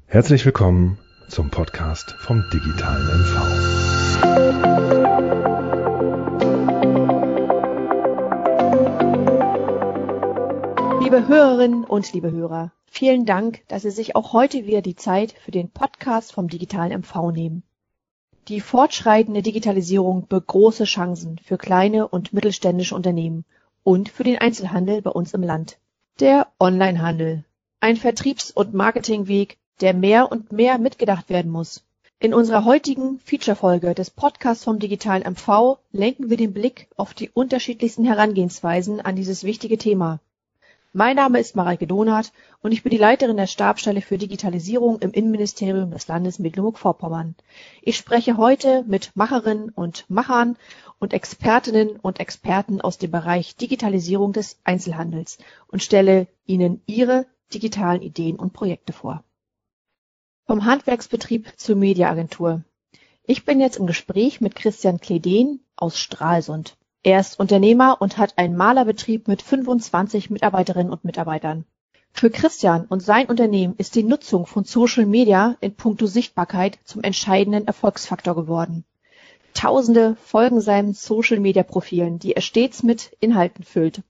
Herzlich willkommen zum Podcast vom digitalen MV. Liebe Hörerinnen und liebe Hörer, vielen Dank, dass Sie sich auch heute wieder die Zeit für den Podcast vom digitalen MV nehmen. Die fortschreitende Digitalisierung birgt große Chancen für kleine und mittelständische Unternehmen und für den Einzelhandel bei uns im Land. Der Onlinehandel, ein Vertriebs- und Marketingweg, der mehr und mehr mitgedacht werden muss. In unserer heutigen Feature-Folge des Podcasts vom digitalen MV lenken wir den Blick auf die unterschiedlichsten Herangehensweisen an dieses wichtige Thema. Mein Name ist Mareike Donath und ich bin die Leiterin der Stabsstelle für Digitalisierung im Innenministerium des Landes Mecklenburg-Vorpommern. Ich spreche heute mit Macherinnen und Machern und Expertinnen und Experten aus dem Bereich Digitalisierung des Einzelhandels und stelle Ihnen ihre digitalen Ideen und Projekte vor. Vom Handwerksbetrieb zur Mediaagentur. Ich bin jetzt im Gespräch mit Christian Kledén aus Stralsund. Er ist Unternehmer und hat einen Malerbetrieb mit 25 Mitarbeiterinnen und Mitarbeitern. Für Christian und sein Unternehmen ist die Nutzung von Social Media in puncto Sichtbarkeit zum entscheidenden Erfolgsfaktor geworden. Tausende folgen seinen Social Media Profilen, die er stets mit Inhalten füllt.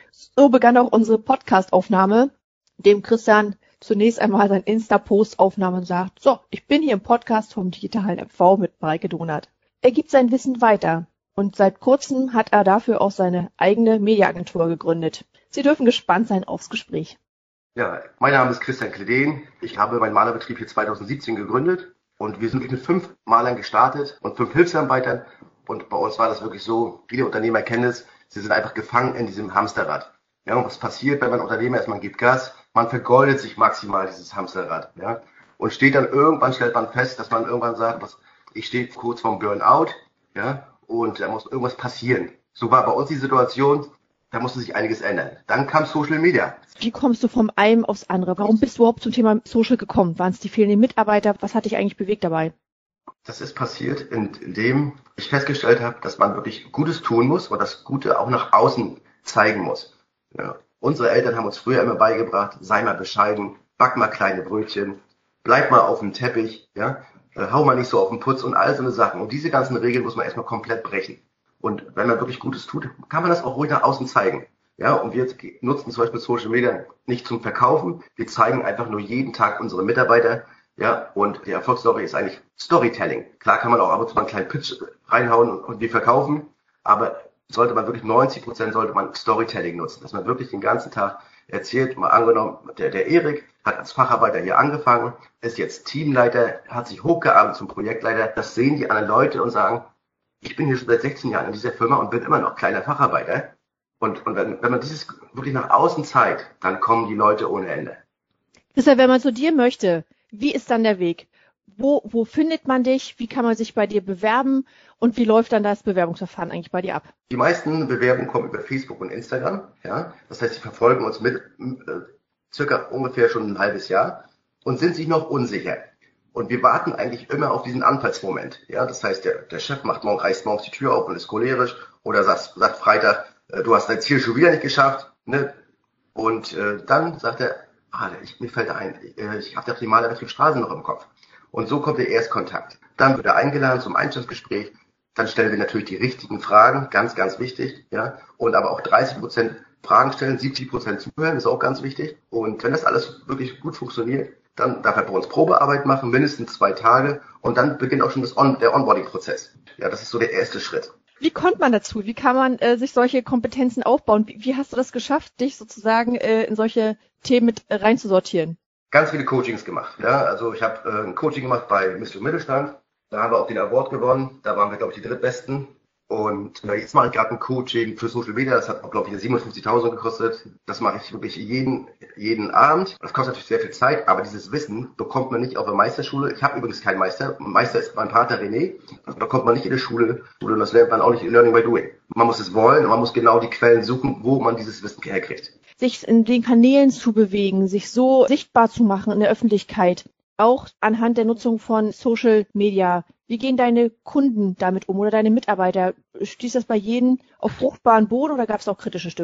So begann auch unsere Podcast-Aufnahme, dem Christian zunächst einmal sein Insta-Post aufnahm und sagt, so, ich bin hier im Podcast vom digitalen MV mit Mareike Donath. Er gibt sein Wissen weiter. Und seit kurzem hat er dafür auch seine eigene Mediaagentur gegründet. Sie dürfen gespannt sein aufs Gespräch. Ja, mein Name ist Christian Kledén. Ich habe meinen Malerbetrieb hier 2017 gegründet und wir sind mit 5 Malern gestartet und 5 Hilfsarbeitern. Und bei uns war das wirklich so, viele Unternehmer kennen es, sie sind einfach gefangen in diesem Hamsterrad. Ja, und was passiert, wenn man Unternehmer ist, man gibt Gas, man vergoldet sich maximal dieses Hamsterrad. Ja, und stellt man fest, dass man irgendwann sagt, ich stehe kurz vorm Burnout, ja, und da muss irgendwas passieren. So war bei uns die Situation, da musste sich einiges ändern. Dann kam Social Media. Wie kommst du vom einen aufs andere? Warum bist du überhaupt zum Thema Social gekommen? Waren es die fehlenden Mitarbeiter? Was hat dich eigentlich bewegt dabei? Das ist passiert, indem ich festgestellt habe, dass man wirklich Gutes tun muss und das Gute auch nach außen zeigen muss. Ja. Unsere Eltern haben uns früher immer beigebracht, sei mal bescheiden, back mal kleine Brötchen, bleib mal auf dem Teppich, ja. Hau mal nicht so auf den Putz und all so eine Sachen. Und diese ganzen Regeln muss man erstmal komplett brechen. Und wenn man wirklich Gutes tut, kann man das auch ruhig nach außen zeigen. Ja, und wir nutzen zum Beispiel Social Media nicht zum Verkaufen. Wir zeigen einfach nur jeden Tag unsere Mitarbeiter. Ja, und die Erfolgsstory ist eigentlich Storytelling. Klar kann man auch ab und zu mal einen kleinen Pitch reinhauen und wir verkaufen. Aber sollte man wirklich 90% sollte man Storytelling nutzen. Dass man wirklich den ganzen Tag erzählt, mal angenommen, der Erik hat als Facharbeiter hier angefangen, ist jetzt Teamleiter, hat sich hochgearbeitet zum Projektleiter. Das sehen die anderen Leute und sagen, ich bin hier schon seit 16 Jahren in dieser Firma und bin immer noch kleiner Facharbeiter. Und wenn man dieses wirklich nach außen zeigt, dann kommen die Leute ohne Ende. Deshalb, wenn man zu dir möchte, wie ist dann der Weg? Wo findet man dich? Wie kann man sich bei dir bewerben? Und wie läuft dann das Bewerbungsverfahren eigentlich bei dir ab? Die meisten Bewerbungen kommen über Facebook und Instagram. Ja, das heißt, sie verfolgen uns mit circa ungefähr schon ein halbes Jahr und sind sich noch unsicher. Und wir warten eigentlich immer auf diesen Anfallsmoment. Ja, das heißt, der Chef reißt morgens die Tür auf und ist cholerisch oder sagt Freitag, du hast dein Ziel schon wieder nicht geschafft. Ne? Und dann sagt er, mir fällt ein, ich habe doch die Malerbetrieb Straßen noch im Kopf. Und so kommt der Erstkontakt. Dann wird er eingeladen zum Einstellungsgespräch. Dann stellen wir natürlich die richtigen Fragen, ganz, ganz wichtig. Ja, und aber auch 30% Fragen stellen, 70% zuhören, ist auch ganz wichtig. Und wenn das alles wirklich gut funktioniert, dann darf er bei uns Probearbeit machen, mindestens 2 Tage. Und dann beginnt auch schon der Onboarding-Prozess. Ja, das ist so der erste Schritt. Wie kommt man dazu? Wie kann man sich solche Kompetenzen aufbauen? Wie hast du das geschafft, dich sozusagen in solche Themen mit reinzusortieren? Ganz viele Coachings gemacht. Ja, also ich habe ein Coaching gemacht bei Mission Mittelstand. Da haben wir auch den Award gewonnen. Da waren wir, glaube ich, die drittbesten. Und jetzt mache ich gerade ein Coaching für Social Media. Das hat, glaube ich, 57.000 gekostet. Das mache ich wirklich jeden Abend. Das kostet natürlich sehr viel Zeit, aber dieses Wissen bekommt man nicht auf der Meisterschule. Ich habe übrigens keinen Meister. Meister ist mein Partner René. Das bekommt man nicht in der Schule. Und das lernt man auch nicht in Learning by Doing. Man muss es wollen und man muss genau die Quellen suchen, wo man dieses Wissen herkriegt. Sich in den Kanälen zu bewegen, sich so sichtbar zu machen in der Öffentlichkeit, auch anhand der Nutzung von Social Media. Wie gehen deine Kunden damit um oder deine Mitarbeiter? Stieß das bei jedem auf fruchtbaren Boden oder gab es auch kritische Stimmen?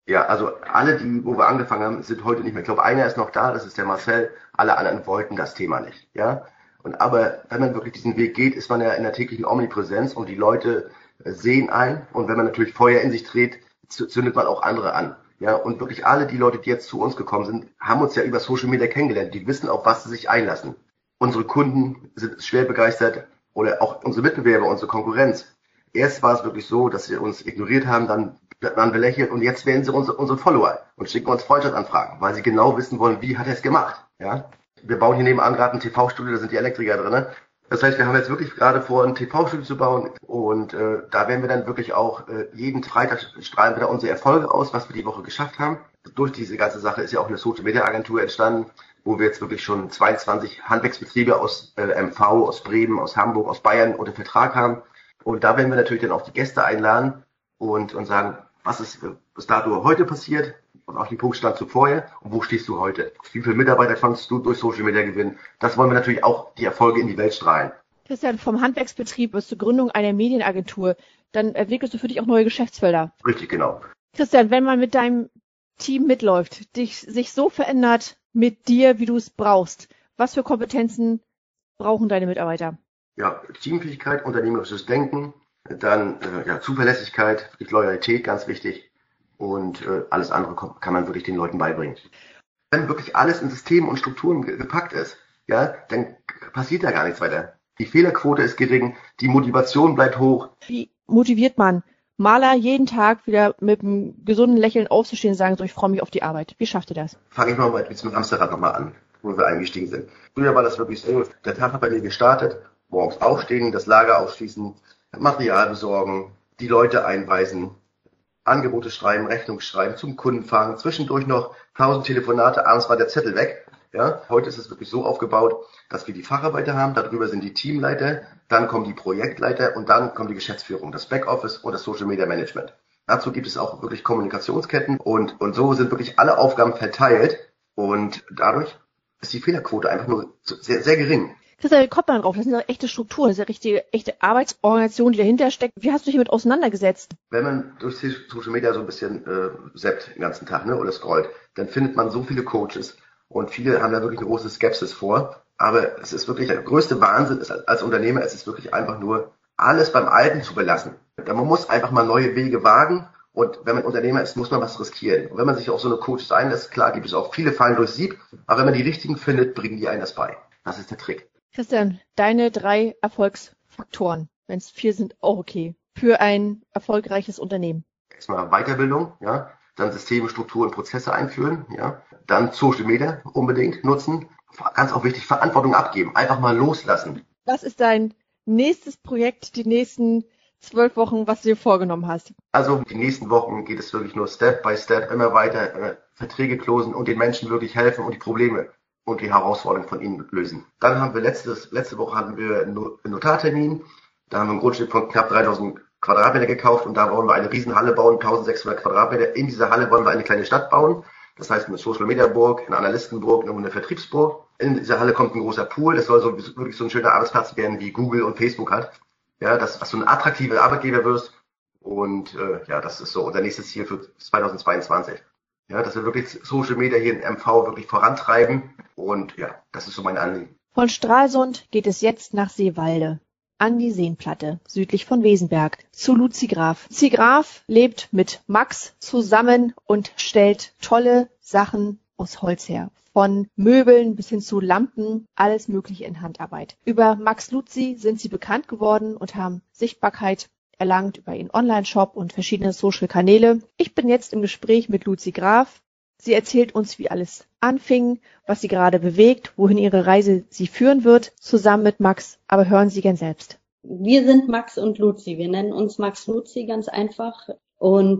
Ja, also alle, wo wir angefangen haben, sind heute nicht mehr. Ich glaube, einer ist noch da, das ist der Marcel. Alle anderen wollten das Thema nicht. Ja. Aber wenn man wirklich diesen Weg geht, ist man ja in der täglichen Omnipräsenz und die Leute sehen ein. Und wenn man natürlich Feuer in sich dreht, zündet man auch andere an. Ja, und wirklich alle die Leute, die jetzt zu uns gekommen sind, haben uns ja über Social Media kennengelernt. Die wissen, auf was sie sich einlassen. Unsere Kunden sind schwer begeistert oder auch unsere Mitbewerber, unsere Konkurrenz. Erst war es wirklich so, dass sie uns ignoriert haben, dann waren wir lächeln und jetzt werden sie unsere Follower und schicken uns Freundschaftsanfragen, weil sie genau wissen wollen, wie hat er es gemacht. Ja? Wir bauen hier nebenan gerade ein TV-Studio, da sind die Elektriker drin. Das heißt, wir haben jetzt wirklich gerade vor, ein TV-Studio zu bauen und da werden wir dann wirklich auch jeden Freitag strahlen wir da unsere Erfolge aus, was wir die Woche geschafft haben. Durch diese ganze Sache ist ja auch eine Social-Media-Agentur entstanden, wo wir jetzt wirklich schon 22 Handwerksbetriebe aus MV, aus Bremen, aus Hamburg, aus Bayern unter Vertrag haben. Und da werden wir natürlich dann auch die Gäste einladen und sagen, was ist bis dato heute passiert und auch den Punkt stand zuvor und wo stehst du heute? Wie viele Mitarbeiter konntest du durch Social Media gewinnen? Das wollen wir natürlich auch die Erfolge in die Welt strahlen. Christian, vom Handwerksbetrieb bis zur Gründung einer Medienagentur, dann entwickelst du für dich auch neue Geschäftsfelder. Richtig, genau. Christian, wenn man mit deinem Team mitläuft, sich so verändert mit dir, wie du es brauchst, was für Kompetenzen brauchen deine Mitarbeiter? Ja, Teamfähigkeit, unternehmerisches Denken, dann Zuverlässigkeit, Loyalität, ganz wichtig. Und alles andere kann man wirklich den Leuten beibringen. Wenn wirklich alles in Systemen und Strukturen gepackt ist, ja, dann passiert da gar nichts weiter. Die Fehlerquote ist gering, die Motivation bleibt hoch. Wie motiviert man Maler jeden Tag wieder mit einem gesunden Lächeln aufzustehen und sagen, so, ich freue mich auf die Arbeit? Wie schafft ihr das? Fange ich mal mit dem Hamsterrad nochmal an, wo wir eingestiegen sind. Früher war das wirklich so, der Tag hat bei mir gestartet, morgens aufstehen, das Lager aufschließen, Material besorgen, die Leute einweisen, Angebote schreiben, Rechnung schreiben, zum Kunden fahren, zwischendurch noch 1000 Telefonate, abends war der Zettel weg. Ja, heute ist es wirklich so aufgebaut, dass wir die Facharbeiter haben, darüber sind die Teamleiter, dann kommen die Projektleiter und dann kommt die Geschäftsführung, das Backoffice und das Social Media Management. Dazu gibt es auch wirklich Kommunikationsketten und so sind wirklich alle Aufgaben verteilt und dadurch ist die Fehlerquote einfach nur sehr, sehr gering. Christian, wie kommt man drauf? Das sind ja echte Strukturen, das ist ja richtige, echte Arbeitsorganisation, die dahinter steckt. Wie hast du dich damit auseinandergesetzt? Wenn man durch Social Media so ein bisschen zappt den ganzen Tag, oder scrollt, dann findet man so viele Coaches und viele haben da wirklich eine große Skepsis vor. Aber es ist wirklich der größte Wahnsinn ist, als Unternehmer, es ist wirklich einfach nur alles beim Alten zu belassen. Man muss einfach mal neue Wege wagen und wenn man Unternehmer ist, muss man was riskieren. Und wenn man sich auf so eine Coaches einlässt, klar gibt es auch viele Fallen durchs Sieb, aber wenn man die richtigen findet, bringen die einen das bei. Das ist der Trick. Christian, deine 3 Erfolgsfaktoren, wenn es 4 sind, auch okay, für ein erfolgreiches Unternehmen. Erstmal Weiterbildung, ja, dann Systeme, Strukturen, Prozesse einführen, ja, dann Social Media unbedingt nutzen, ganz auch wichtig, Verantwortung abgeben, einfach mal loslassen. Was ist dein nächstes Projekt, die nächsten 12 Wochen, was du dir vorgenommen hast? Also die nächsten Wochen geht es wirklich nur Step by Step, immer weiter Verträge closen und den Menschen wirklich helfen und die Probleme und die Herausforderungen von ihnen lösen. Dann haben wir letzte Woche hatten wir einen Notartermin. Da haben wir ein Grundstück von knapp 3000 Quadratmeter gekauft und da wollen wir eine Riesenhalle bauen, 1600 Quadratmeter. In dieser Halle wollen wir eine kleine Stadt bauen. Das heißt eine Social Media Burg, eine Analystenburg, eine Vertriebsburg. In dieser Halle kommt ein großer Pool. Das soll wirklich so ein schöner Arbeitsplatz werden, wie Google und Facebook hat. Ja, dass du ein attraktiver Arbeitgeber wirst. Und das ist so unser nächstes Ziel für 2022. Ja, dass wir wirklich Social Media hier in MV wirklich vorantreiben. Und ja, das ist so mein Anliegen. Von Stralsund geht es jetzt nach Seewalde, an die Seenplatte, südlich von Wesenberg, zu Luzi Graf. Luzi Graf lebt mit Max zusammen und stellt tolle Sachen aus Holz her. Von Möbeln bis hin zu Lampen, alles Mögliche in Handarbeit. Über Max Luzi sind sie bekannt geworden und haben Sichtbarkeit erlangt über ihren Online-Shop und verschiedene Social-Kanäle. Ich bin jetzt im Gespräch mit Luzi Graf. Sie erzählt uns, wie alles anfing, was sie gerade bewegt, wohin ihre Reise sie führen wird, zusammen mit Max. Aber hören Sie gern selbst. Wir sind Max und Luzi. Wir nennen uns Max Luzi ganz einfach. Und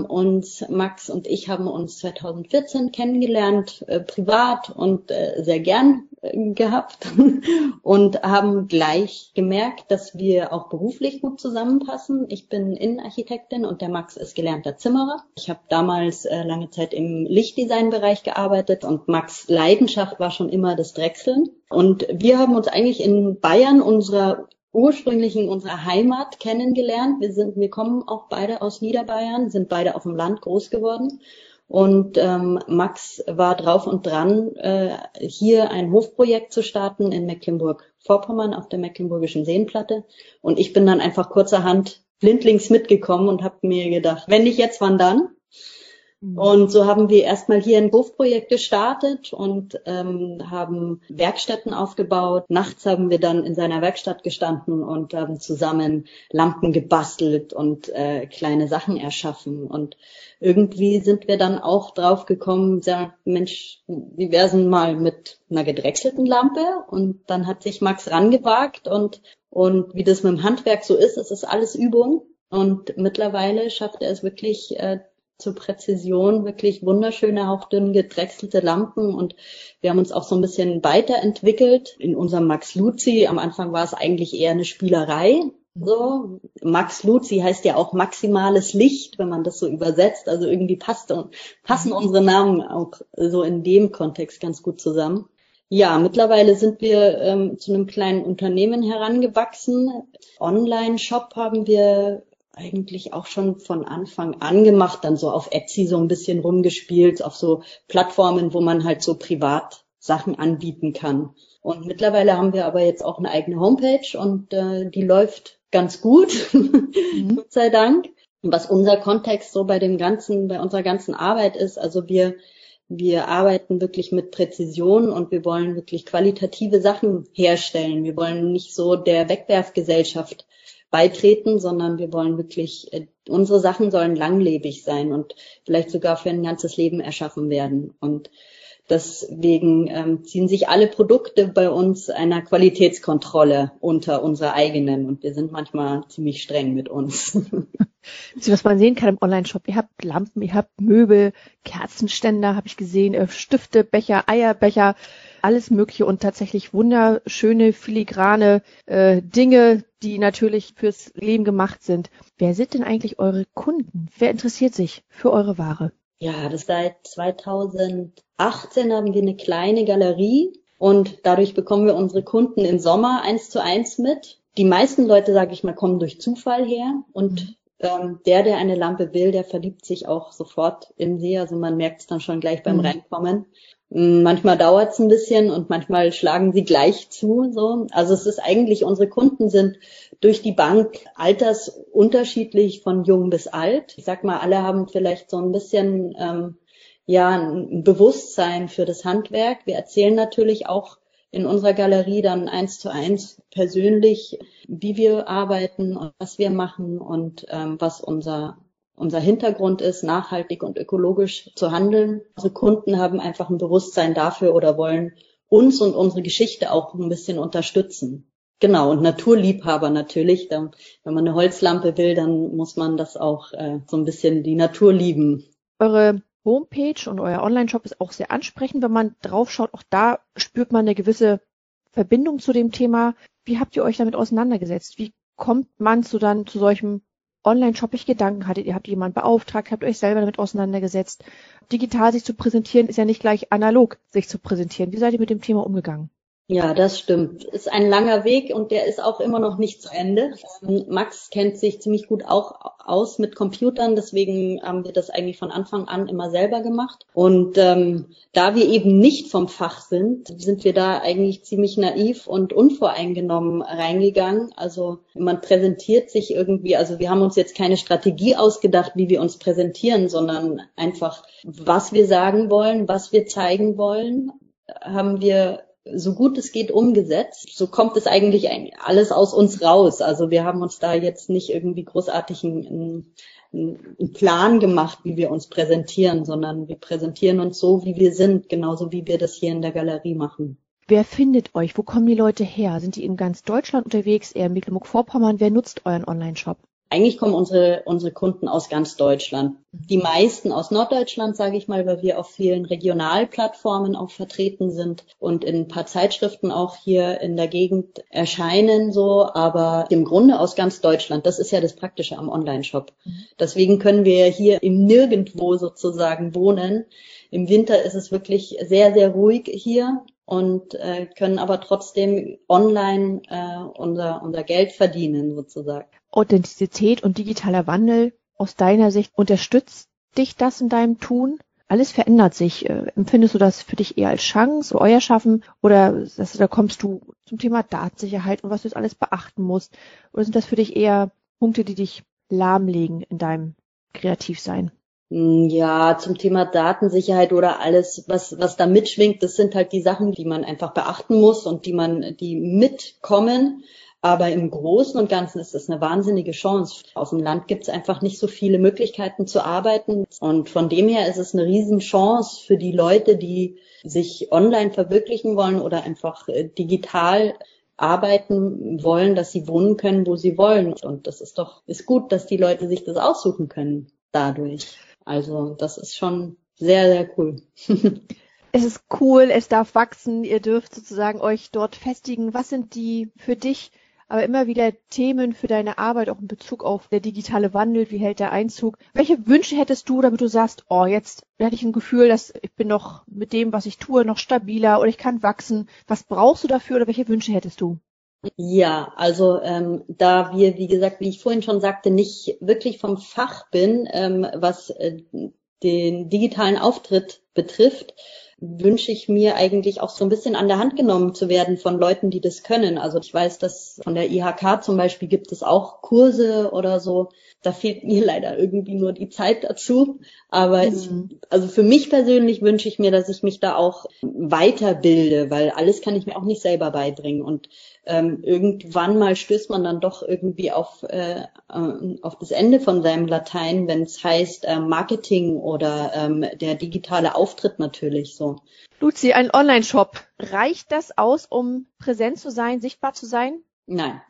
Max und ich haben uns 2014 kennengelernt, privat und sehr gern gehabt und haben gleich gemerkt, dass wir auch beruflich gut zusammenpassen. Ich bin Innenarchitektin und der Max ist gelernter Zimmerer. Ich habe damals lange Zeit im Lichtdesign-Bereich gearbeitet und Max' Leidenschaft war schon immer das Drechseln. Und wir haben uns eigentlich in Bayern unserer ursprünglich in unserer Heimat kennengelernt. Wir kommen auch beide aus Niederbayern, sind beide auf dem Land groß geworden. Und Max war drauf und dran, hier ein Hofprojekt zu starten in Mecklenburg-Vorpommern auf der Mecklenburgischen Seenplatte. Und ich bin dann einfach kurzerhand blindlings mitgekommen und habe mir gedacht, wenn nicht jetzt, wann dann? Und so haben wir erstmal hier ein Hofprojekt gestartet und haben Werkstätten aufgebaut. Nachts haben wir dann in seiner Werkstatt gestanden und haben zusammen Lampen gebastelt und kleine Sachen erschaffen. Und irgendwie sind wir dann auch drauf gekommen, ja, Mensch, wie wär's denn mal mit einer gedrechselten Lampe? Und dann hat sich Max rangewagt und wie das mit dem Handwerk so ist, es ist alles Übung. Und mittlerweile schafft er es wirklich zur Präzision, wirklich wunderschöne, hauchdünn gedrechselte Lampen, und wir haben uns auch so ein bisschen weiterentwickelt in unserem Max Luzi. Am Anfang war es eigentlich eher eine Spielerei. So, Max Luzi heißt ja auch maximales Licht, wenn man das so übersetzt. Also irgendwie passen unsere Namen auch so in dem Kontext ganz gut zusammen. Ja, mittlerweile sind wir zu einem kleinen Unternehmen herangewachsen. Online-Shop haben wir eigentlich auch schon von Anfang an gemacht, dann so auf Etsy so ein bisschen rumgespielt, auf so Plattformen, wo man halt so privat Sachen anbieten kann. Und mittlerweile haben wir aber jetzt auch eine eigene Homepage und die läuft ganz gut, Gott sei Dank. Und was unser Kontext so bei unserer ganzen Arbeit ist, also wir arbeiten wirklich mit Präzision und wir wollen wirklich qualitative Sachen herstellen. Wir wollen nicht so der Wegwerfgesellschaft beitreten, sondern wir wollen wirklich, unsere Sachen sollen langlebig sein und vielleicht sogar für ein ganzes Leben erschaffen werden. Und deswegen ziehen sich alle Produkte bei uns einer Qualitätskontrolle unter unserer eigenen, und wir sind manchmal ziemlich streng mit uns. Was man sehen kann im Online-Shop, ihr habt Lampen, ihr habt Möbel, Kerzenständer, habe ich gesehen, Stifte, Becher, Eierbecher, alles Mögliche und tatsächlich wunderschöne, filigrane Dinge, die natürlich fürs Leben gemacht sind. Wer sind denn eigentlich eure Kunden? Wer interessiert sich für eure Ware? Ja, das seit 2018 haben wir eine kleine Galerie und dadurch bekommen wir unsere Kunden im Sommer 1:1 mit. Die meisten Leute, sage ich mal, kommen durch Zufall her, und der eine Lampe will, der verliebt sich auch sofort in sie. Also man merkt es dann schon gleich beim Reinkommen. Manchmal dauert es ein bisschen und manchmal schlagen sie gleich zu. So. Also es ist eigentlich, unsere Kunden sind durch die Bank altersunterschiedlich von jung bis alt. Ich sag mal, alle haben vielleicht so ein bisschen ein Bewusstsein für das Handwerk. Wir erzählen natürlich auch in unserer Galerie dann 1:1 persönlich, wie wir arbeiten und was wir machen und was unser Hintergrund ist, nachhaltig und ökologisch zu handeln. Unsere Kunden haben einfach ein Bewusstsein dafür oder wollen uns und unsere Geschichte auch ein bisschen unterstützen. Genau, und Naturliebhaber natürlich. Wenn man eine Holzlampe will, dann muss man das auch so ein bisschen die Natur lieben. Eure Homepage und euer Online-Shop ist auch sehr ansprechend. Wenn man draufschaut, auch da spürt man eine gewisse Verbindung zu dem Thema. Wie habt ihr euch damit auseinandergesetzt? Wie kommt man zu solchem Online-Shop? Welche Gedanken hattet ihr? Habt ihr jemanden beauftragt? Habt ihr euch selber damit auseinandergesetzt? Digital sich zu präsentieren ist ja nicht gleich analog sich zu präsentieren. Wie seid ihr mit dem Thema umgegangen? Ja, das stimmt. Ist ein langer Weg und der ist auch immer noch nicht zu Ende. Max kennt sich ziemlich gut auch aus mit Computern, deswegen haben wir das eigentlich von Anfang an immer selber gemacht. Und da wir eben nicht vom Fach sind wir da eigentlich ziemlich naiv und unvoreingenommen reingegangen. Also man präsentiert sich irgendwie, also wir haben uns jetzt keine Strategie ausgedacht, wie wir uns präsentieren, sondern einfach, was wir sagen wollen, was wir zeigen wollen, haben wir so gut es geht umgesetzt. So kommt es eigentlich alles aus uns raus. Also wir haben uns da jetzt nicht irgendwie großartig einen Plan gemacht, wie wir uns präsentieren, sondern wir präsentieren uns so, wie wir sind, genauso wie wir das hier in der Galerie machen. Wer findet euch? Wo kommen die Leute her? Sind die in ganz Deutschland unterwegs, eher in Mecklenburg-Vorpommern? Wer nutzt euren Online-Shop? Eigentlich kommen unsere Kunden aus ganz Deutschland. Die meisten aus Norddeutschland, sage ich mal, weil wir auf vielen Regionalplattformen auch vertreten sind und in ein paar Zeitschriften auch hier in der Gegend erscheinen so, aber im Grunde aus ganz Deutschland. Das ist ja das Praktische am Online-Shop. Deswegen können wir hier im Nirgendwo sozusagen wohnen. Im Winter ist es wirklich sehr, sehr ruhig hier. und können aber trotzdem online unser Geld verdienen sozusagen. Authentizität und digitaler Wandel, aus deiner Sicht, unterstützt dich das in deinem Tun? Alles verändert sich. Empfindest du das für dich eher als Chance, so euer Schaffen? Oder da kommst du zum Thema Datensicherheit und was du jetzt alles beachten musst? Oder sind das für dich eher Punkte, die dich lahmlegen in deinem Kreativsein? Ja, zum Thema Datensicherheit oder alles, was da mitschwingt, das sind halt die Sachen, die man einfach beachten muss und die mitkommen. Aber im Großen und Ganzen ist das eine wahnsinnige Chance. Auf dem Land gibt es einfach nicht so viele Möglichkeiten zu arbeiten. Und von dem her ist es eine Riesenchance für die Leute, die sich online verwirklichen wollen oder einfach digital arbeiten wollen, dass sie wohnen können, wo sie wollen. Und das ist gut, dass die Leute sich das aussuchen können dadurch. Also das ist schon sehr, sehr cool. Es ist cool, es darf wachsen, ihr dürft sozusagen euch dort festigen. Was sind die für dich aber immer wieder Themen für deine Arbeit, auch in Bezug auf der digitale Wandel, wie hält der Einzug? Welche Wünsche hättest du, damit du sagst, oh, jetzt hätte ich ein Gefühl, dass ich bin noch mit dem, was ich tue, noch stabiler oder ich kann wachsen. Was brauchst du dafür oder welche Wünsche hättest du? Ja, also da wir, wie gesagt, wie ich vorhin schon sagte, nicht wirklich vom Fach bin, was den digitalen Auftritt betrifft, wünsche ich mir eigentlich auch so ein bisschen an der Hand genommen zu werden von Leuten, die das können. Also ich weiß, dass von der IHK zum Beispiel gibt es auch Kurse oder so. Da fehlt mir leider irgendwie nur die Zeit dazu. Aber also für mich persönlich wünsche ich mir, dass ich mich da auch weiterbilde, weil alles kann ich mir auch nicht selber beibringen. Und irgendwann mal stößt man dann doch irgendwie auf das Ende von seinem Latein, wenn es heißt Marketing oder der digitale Auftritt natürlich so. Luzi, ein Online-Shop. Reicht das aus, um präsent zu sein, sichtbar zu sein? Nein,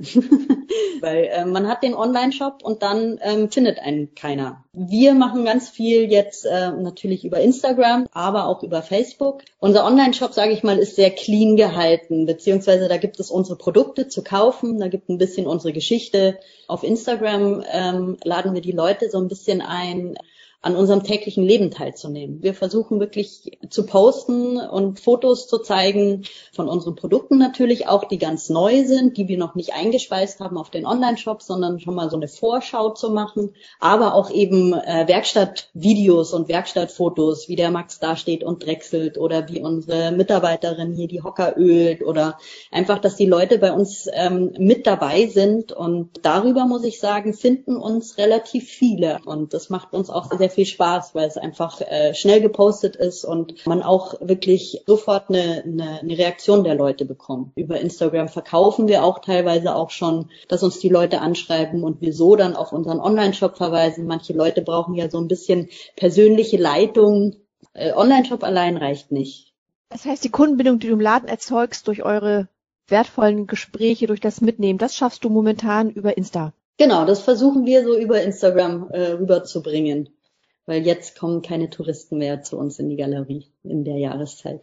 weil man hat den Online-Shop und dann findet einen keiner. Wir machen ganz viel jetzt natürlich über Instagram, aber auch über Facebook. Unser Online-Shop, sage ich mal, ist sehr clean gehalten, beziehungsweise da gibt es unsere Produkte zu kaufen, da gibt ein bisschen unsere Geschichte. Auf Instagram laden wir die Leute so ein bisschen ein, an unserem täglichen Leben teilzunehmen. Wir versuchen wirklich zu posten und Fotos zu zeigen von unseren Produkten natürlich auch, die ganz neu sind, die wir noch nicht eingespeist haben auf den Online-Shop, sondern schon mal so eine Vorschau zu machen. Aber auch eben Werkstattvideos und Werkstattfotos, wie der Max da steht und drechselt oder wie unsere Mitarbeiterin hier die Hocker ölt oder einfach, dass die Leute bei uns mit dabei sind. Und darüber, muss ich sagen, finden uns relativ viele. Und das macht uns auch sehr viel Spaß, weil es einfach schnell gepostet ist und man auch wirklich sofort eine Reaktion der Leute bekommt. Über Instagram verkaufen wir auch teilweise auch schon, dass uns die Leute anschreiben und wir so dann auf unseren Online-Shop verweisen. Manche Leute brauchen ja so ein bisschen persönliche Leitung. Online-Shop allein reicht nicht. Das heißt, die Kundenbindung, die du im Laden erzeugst durch eure wertvollen Gespräche, durch das Mitnehmen, das schaffst du momentan über Insta. Genau, das versuchen wir so über Instagram rüberzubringen. Weil jetzt kommen keine Touristen mehr zu uns in die Galerie in der Jahreszeit.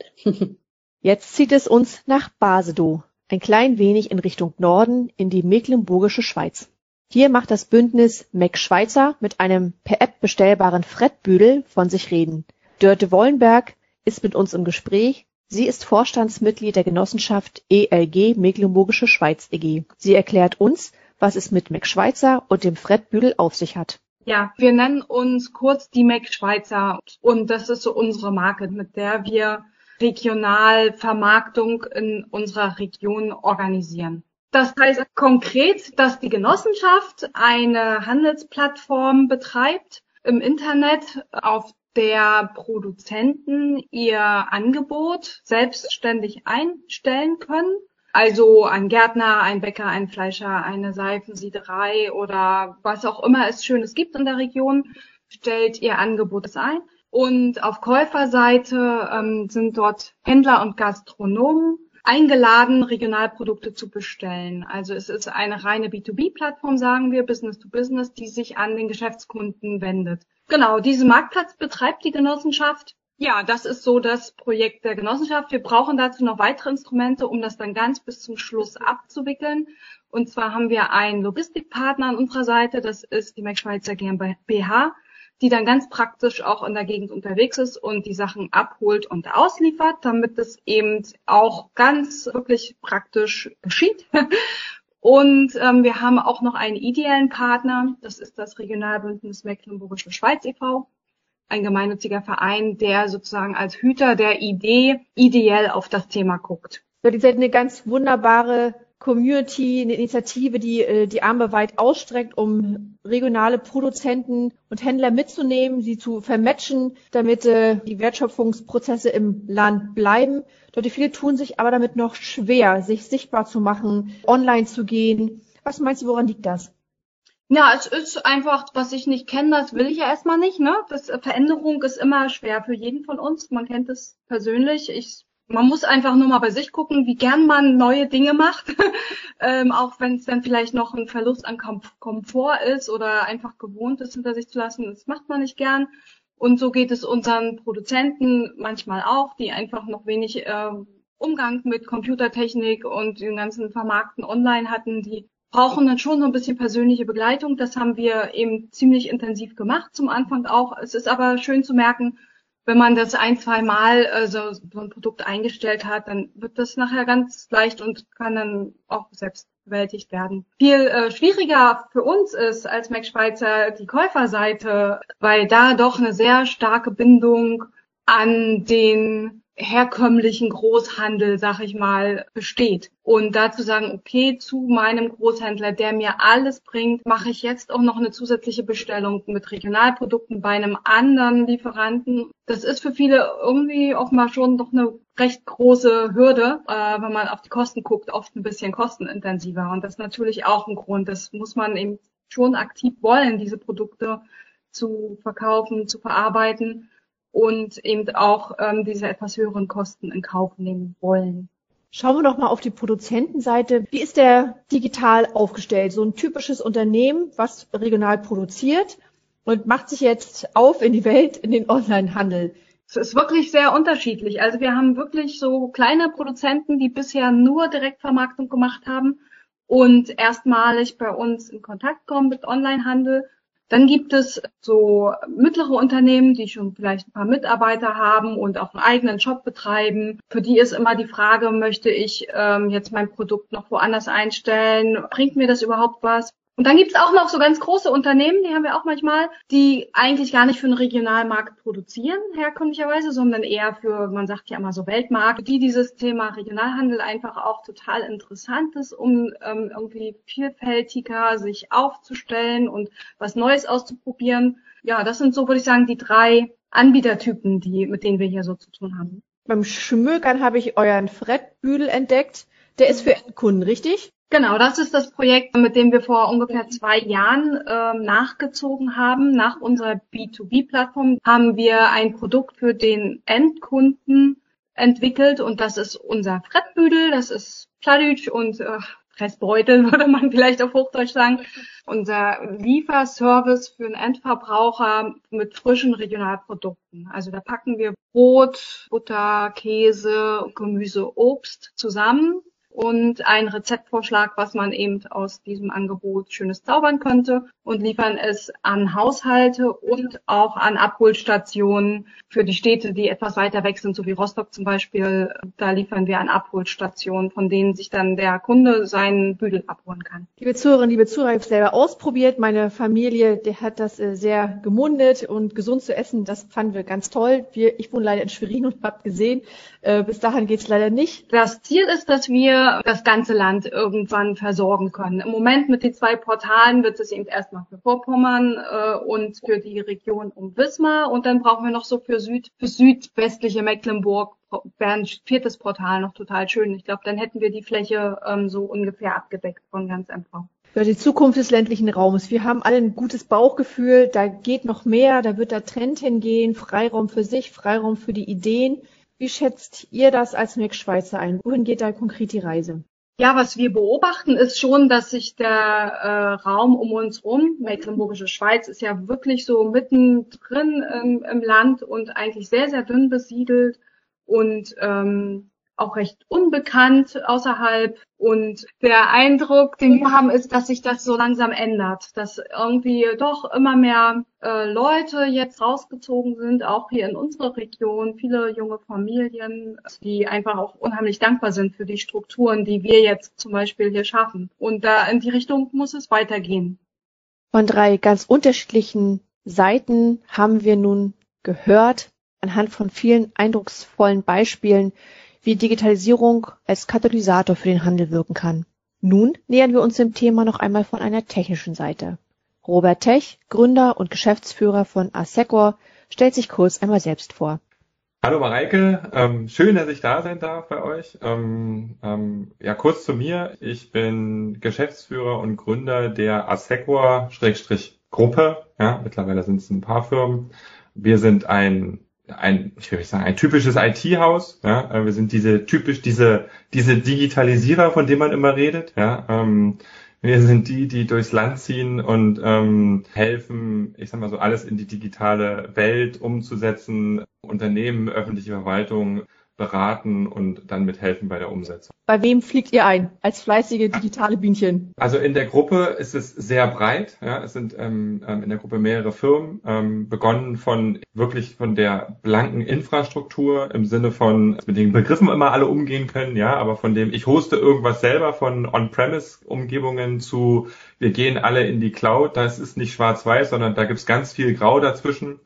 Jetzt zieht es uns nach Basedow, ein klein wenig in Richtung Norden in die mecklenburgische Schweiz. Hier macht das Bündnis Mac Schweizer mit einem per App bestellbaren Frettbüdel von sich reden. Dörte Wollenberg ist mit uns im Gespräch. Sie ist Vorstandsmitglied der Genossenschaft ELG Mecklenburgische Schweiz e.G. Sie erklärt uns, was es mit Mac Schweizer und dem Frettbüdel auf sich hat. Ja, wir nennen uns kurz die Mac Schweizer und das ist so unsere Marke, mit der wir regional Vermarktung in unserer Region organisieren. Das heißt konkret, dass die Genossenschaft eine Handelsplattform betreibt im Internet, auf der Produzenten ihr Angebot selbstständig einstellen können. Also ein Gärtner, ein Bäcker, ein Fleischer, eine Seifensiederei oder was auch immer es Schönes gibt in der Region, stellt ihr Angebot ein. Und auf Käuferseite sind dort Händler und Gastronomen eingeladen, Regionalprodukte zu bestellen. Also es ist eine reine B2B-Plattform, sagen wir, Business to Business, die sich an den Geschäftskunden wendet. Genau, diesen Marktplatz betreibt die Genossenschaft. Ja, das ist so das Projekt der Genossenschaft. Wir brauchen dazu noch weitere Instrumente, um das dann ganz bis zum Schluss abzuwickeln. Und zwar haben wir einen Logistikpartner an unserer Seite, das ist die Mac Schweizer GmbH. die dann ganz praktisch auch in der Gegend unterwegs ist und die Sachen abholt und ausliefert, damit es eben auch ganz wirklich praktisch geschieht. Und wir haben auch noch einen ideellen Partner, das ist das Regionalbündnis Mecklenburgische Schweiz e.V., ein gemeinnütziger Verein, der sozusagen als Hüter der Idee ideell auf das Thema guckt. Ja, ihr seid eine ganz wunderbare Community, eine Initiative, die die Arme weit ausstreckt, um regionale Produzenten und Händler mitzunehmen, sie zu vermatchen, damit die Wertschöpfungsprozesse im Land bleiben. Dort viele tun sich aber damit noch schwer, sich sichtbar zu machen, online zu gehen. Was meinst du, woran liegt das? Ja, es ist einfach, was ich nicht kenne, das will ich ja erstmal nicht, ne? Veränderung ist immer schwer für jeden von uns. Man kennt es persönlich. Man muss einfach nur mal bei sich gucken, wie gern man neue Dinge macht, auch wenn es dann vielleicht noch ein Verlust an Komfort ist oder einfach gewohnt ist, hinter sich zu lassen. Das macht man nicht gern. Und so geht es unseren Produzenten manchmal auch, die einfach noch wenig Umgang mit Computertechnik und den ganzen Vermarkten online hatten. Die brauchen dann schon so ein bisschen persönliche Begleitung. Das haben wir eben ziemlich intensiv gemacht, zum Anfang auch. Es ist aber schön zu merken, wenn man das 1-2 Mal so ein Produkt eingestellt hat, dann wird das nachher ganz leicht und kann dann auch selbst bewältigt werden. Viel schwieriger für uns ist als Mac Schweizer die Käuferseite, weil da doch eine sehr starke Bindung an den herkömmlichen Großhandel, sag ich mal, besteht. Und dazu sagen, okay, zu meinem Großhändler, der mir alles bringt, mache ich jetzt auch noch eine zusätzliche Bestellung mit Regionalprodukten bei einem anderen Lieferanten. Das ist für viele irgendwie auch mal schon doch eine recht große Hürde, wenn man auf die Kosten guckt, oft ein bisschen kostenintensiver. Und das ist natürlich auch ein Grund. Das muss man eben schon aktiv wollen, diese Produkte zu verkaufen, zu verarbeiten. Und eben auch diese etwas höheren Kosten in Kauf nehmen wollen. Schauen wir doch mal auf die Produzentenseite. Wie ist der digital aufgestellt? So ein typisches Unternehmen, was regional produziert und macht sich jetzt auf in die Welt, in den Onlinehandel. Es ist wirklich sehr unterschiedlich. Also wir haben wirklich so kleine Produzenten, die bisher nur Direktvermarktung gemacht haben und erstmalig bei uns in Kontakt kommen mit Onlinehandel. Dann gibt es so mittlere Unternehmen, die schon vielleicht ein paar Mitarbeiter haben und auch einen eigenen Shop betreiben. Für die ist immer die Frage, möchte ich jetzt mein Produkt noch woanders einstellen? Bringt mir das überhaupt was? Und dann gibt es auch noch so ganz große Unternehmen, die haben wir auch manchmal, die eigentlich gar nicht für einen Regionalmarkt produzieren, herkömmlicherweise, sondern eher für, man sagt ja immer so Weltmarkt, für die dieses Thema Regionalhandel einfach auch total interessant ist, um irgendwie vielfältiger sich aufzustellen und was Neues auszuprobieren. Ja, das sind so, würde ich sagen, die 3 Anbietertypen, mit denen wir hier so zu tun haben. Beim Schmökern habe ich euren Frettbüdel entdeckt. Der ist für Endkunden, richtig? Genau, das ist das Projekt, mit dem wir vor ungefähr 2 Jahren nachgezogen haben. Nach unserer B2B-Plattform haben wir ein Produkt für den Endkunden entwickelt und das ist unser Frettbüdel, das ist Pladütsch und Fressbeutel, würde man vielleicht auf Hochdeutsch sagen. Unser Lieferservice für den Endverbraucher mit frischen Regionalprodukten. Also da packen wir Brot, Butter, Käse, Gemüse, Obst zusammen. Und einen Rezeptvorschlag, was man eben aus diesem Angebot Schönes zaubern könnte und liefern es an Haushalte und auch an Abholstationen für die Städte, die etwas weiter weg sind, so wie Rostock zum Beispiel. Da liefern wir an Abholstationen, von denen sich dann der Kunde seinen Büdel abholen kann. Liebe Zuhörerinnen, liebe Zuhörer, ich habe es selber ausprobiert. Meine Familie, der hat das sehr gemundet und gesund zu essen. Das fanden wir ganz toll. Ich wohne leider in Schwerin und habe gesehen, bis dahin geht's leider nicht. Das Ziel ist, dass wir das ganze Land irgendwann versorgen können. Im Moment mit den 2 Portalen wird es eben erstmal für Vorpommern und für die Region um Wismar und dann brauchen wir noch so für südwestliche Mecklenburg wäre ein 4. Portal noch total schön. Ich glaube, dann hätten wir die Fläche so ungefähr abgedeckt von ganz MV. Ja, die Zukunft des ländlichen Raumes. Wir haben alle ein gutes Bauchgefühl, da geht noch mehr, da wird der Trend hingehen, Freiraum für sich, Freiraum für die Ideen. Wie schätzt ihr das als Mac Schweizer ein? Wohin geht da konkret die Reise? Ja, was wir beobachten, ist schon, dass sich der Raum um uns rum, Mecklenburgische Schweiz, ist ja wirklich so mittendrin im Land und eigentlich sehr, sehr dünn besiedelt. Und auch recht unbekannt außerhalb. Und der Eindruck, den wir haben, ist, dass sich das so langsam ändert, dass irgendwie doch immer mehr Leute jetzt rausgezogen sind, auch hier in unserer Region, viele junge Familien, die einfach auch unheimlich dankbar sind für die Strukturen, die wir jetzt zum Beispiel hier schaffen. Und da in die Richtung muss es weitergehen. Von 3 ganz unterschiedlichen Seiten haben wir nun gehört, anhand von vielen eindrucksvollen Beispielen, wie Digitalisierung als Katalysator für den Handel wirken kann. Nun nähern wir uns dem Thema noch einmal von einer technischen Seite. Robert Tech, Gründer und Geschäftsführer von Assecor, stellt sich kurz einmal selbst vor. Hallo Mareike, schön, dass ich da sein darf bei euch. Kurz zu mir. Ich bin Geschäftsführer und Gründer der Assecor-Gruppe. Ja, mittlerweile sind es ein paar Firmen. Wir sind ein typisches IT-Haus. Ja, wir sind diese Digitalisierer, von denen man immer redet. Ja, wir sind die durchs Land ziehen und helfen, ich sag mal so, alles in die digitale Welt umzusetzen, Unternehmen, öffentliche Verwaltung beraten und dann mithelfen bei der Umsetzung. Bei wem fliegt ihr ein als fleißige digitale Bienchen? Also in der Gruppe ist es sehr breit. Ja, es sind in der Gruppe mehrere Firmen, begonnen von der blanken Infrastruktur im Sinne von, mit den Begriffen immer alle umgehen können, ja, aber von dem ich hoste irgendwas selber, von On-Premise-Umgebungen zu wir gehen alle in die Cloud. Das ist nicht schwarz-weiß, sondern da gibt's ganz viel Grau dazwischen.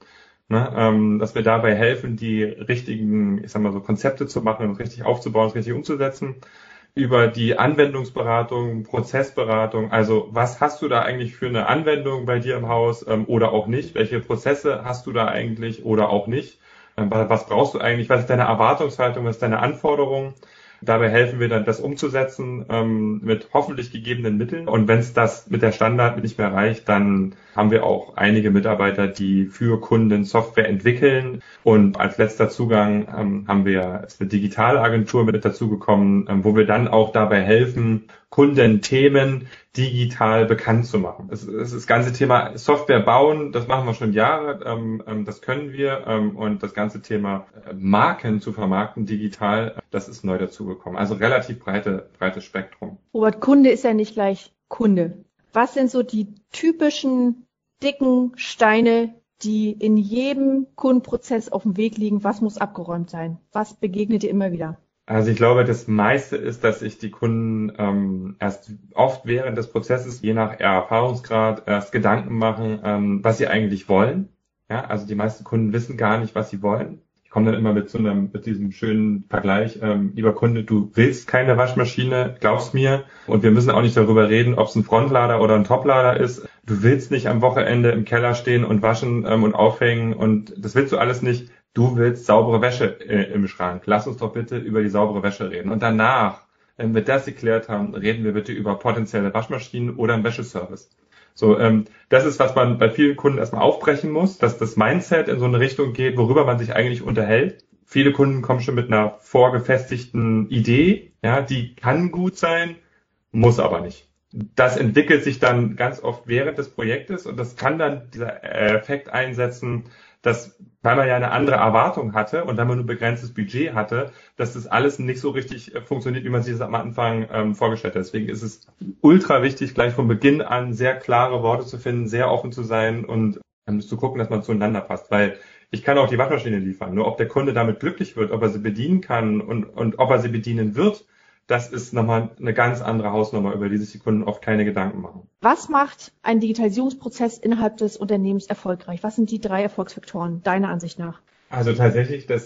Dass wir dabei helfen, die richtigen, ich sag mal so, Konzepte zu machen und richtig aufzubauen, es richtig umzusetzen. Über die Anwendungsberatung, Prozessberatung, also was hast du da eigentlich für eine Anwendung bei dir im Haus oder auch nicht? Welche Prozesse hast du da eigentlich oder auch nicht? Was brauchst du eigentlich? Was ist deine Erwartungshaltung? Was ist deine Anforderung? Dabei helfen wir dann, das umzusetzen mit hoffentlich gegebenen Mitteln. Und wenn es das mit der Standard nicht mehr reicht, dann haben wir auch einige Mitarbeiter, die für Kunden Software entwickeln. Und als letzter Zugang haben wir eine digitale Agentur mit dazu gekommen, wo wir dann auch dabei helfen, Kundenthemen digital bekannt zu machen. Das ganze Thema Software bauen, das machen wir schon Jahre, das können wir. Und das ganze Thema Marken zu vermarkten digital, das ist neu dazugekommen. Also relativ breites Spektrum. Robert, Kunde ist ja nicht gleich Kunde. Was sind so die typischen dicken Steine, die in jedem Kundenprozess auf dem Weg liegen? Was muss abgeräumt sein? Was begegnet dir immer wieder? Also ich glaube, das meiste ist, dass sich die Kunden erst oft während des Prozesses, je nach Erfahrungsgrad, erst Gedanken machen, was sie eigentlich wollen. Ja, also die meisten Kunden wissen gar nicht, was sie wollen. Ich komme dann immer mit diesem schönen Vergleich, lieber Kunde, du willst keine Waschmaschine, glaub's mir. Und wir müssen auch nicht darüber reden, ob es ein Frontlader oder ein Toplader ist. Du willst nicht am Wochenende im Keller stehen und waschen und aufhängen und das willst du alles nicht. Du willst saubere Wäsche im Schrank. Lass uns doch bitte über die saubere Wäsche reden. Und danach, wenn wir das geklärt haben, reden wir bitte über potenzielle Waschmaschinen oder einen Wäscheservice. So, das ist, was man bei vielen Kunden erstmal aufbrechen muss, dass das Mindset in so eine Richtung geht, worüber man sich eigentlich unterhält. Viele Kunden kommen schon mit einer vorgefestigten Idee, ja, die kann gut sein, muss aber nicht. Das entwickelt sich dann ganz oft während des Projektes und das kann dann dieser Effekt einsetzen, dass, weil man ja eine andere Erwartung hatte und wenn man nur begrenztes Budget hatte, dass das alles nicht so richtig funktioniert, wie man sich das am Anfang vorgestellt hat. Deswegen ist es ultra wichtig, gleich von Beginn an sehr klare Worte zu finden, sehr offen zu sein und zu gucken, dass man zueinander passt. Weil ich kann auch die Waschmaschine liefern, nur ob der Kunde damit glücklich wird, ob er sie bedienen kann und ob er sie bedienen wird, das ist nochmal eine ganz andere Hausnummer, über die sich die Kunden oft keine Gedanken machen. Was macht einen Digitalisierungsprozess innerhalb des Unternehmens erfolgreich? Was sind die 3 Erfolgsfaktoren, deiner Ansicht nach? Also tatsächlich, da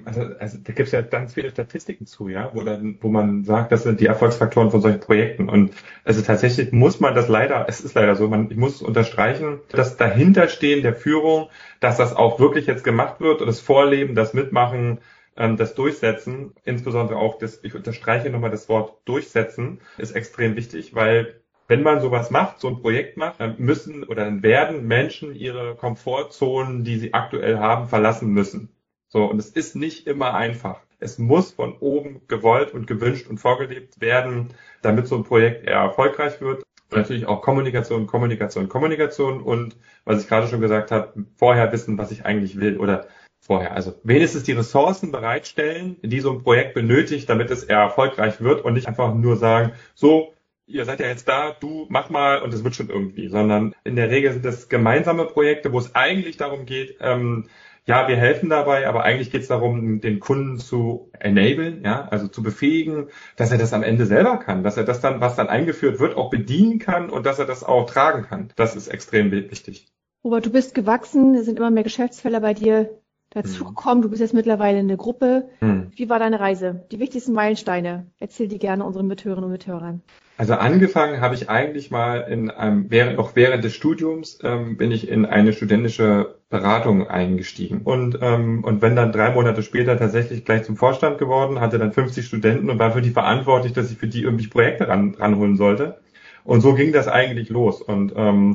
gibt es ja ganz viele Statistiken zu, ja, wo man sagt, das sind die Erfolgsfaktoren von solchen Projekten. Und also tatsächlich muss man das leider, es ist leider so, ich muss unterstreichen, das Dahinterstehen der Führung, dass das auch wirklich jetzt gemacht wird und das Vorleben, das Mitmachen, das Durchsetzen, insbesondere auch ich unterstreiche nochmal das Wort Durchsetzen, ist extrem wichtig, weil wenn man sowas macht, so ein Projekt macht, dann werden Menschen ihre Komfortzonen, die sie aktuell haben, verlassen müssen. So, und es ist nicht immer einfach. Es muss von oben gewollt und gewünscht und vorgelebt werden, damit so ein Projekt eher erfolgreich wird. Und natürlich auch Kommunikation und was ich gerade schon gesagt habe, vorher wissen, was ich eigentlich will oder vorher. Also wenigstens die Ressourcen bereitstellen, die so ein Projekt benötigt, damit es eher erfolgreich wird und nicht einfach nur sagen, so, ihr seid ja jetzt da, du mach mal und es wird schon irgendwie, sondern in der Regel sind das gemeinsame Projekte, wo es eigentlich darum geht, ja, wir helfen dabei, aber eigentlich geht es darum, den Kunden zu enablen, ja, also zu befähigen, dass er das am Ende selber kann, dass er das dann, was dann eingeführt wird, auch bedienen kann und dass er das auch tragen kann. Das ist extrem wichtig. Robert, du bist gewachsen, es sind immer mehr Geschäftsfelder bei dir dazugekommen. Du bist jetzt mittlerweile in der Gruppe. Wie war deine Reise? Die wichtigsten Meilensteine. Erzähl die gerne unseren Mithörerinnen und Mithörern. Also angefangen habe ich eigentlich mal während des Studiums bin ich in eine studentische Beratung eingestiegen und wenn dann 3 Monate später tatsächlich gleich zum Vorstand geworden, hatte dann 50 Studenten und war für die verantwortlich, dass ich für die irgendwie Projekte ranholen sollte. Und so ging das eigentlich los. Und